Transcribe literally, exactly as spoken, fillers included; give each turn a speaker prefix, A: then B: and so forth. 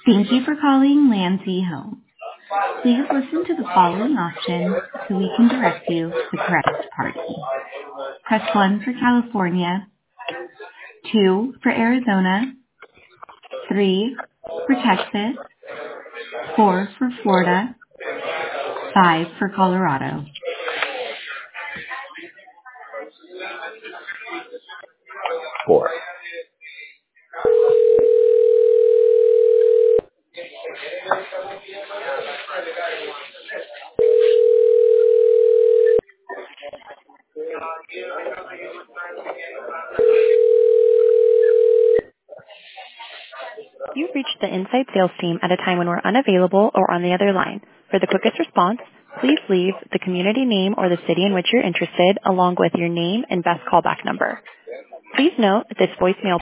A: Thank you for calling Landsea Home. Please listen to the following options so we can direct you to the correct party. Press one for California, two for Arizona, three for Texas, four for Florida, five for Colorado.
B: Four.
C: You've reached the Inside Sales team at a time when we're unavailable or on the other line. For the quickest response, please leave the community name or the city in which you're interested, along with your name and best callback number. Please note that this voicemail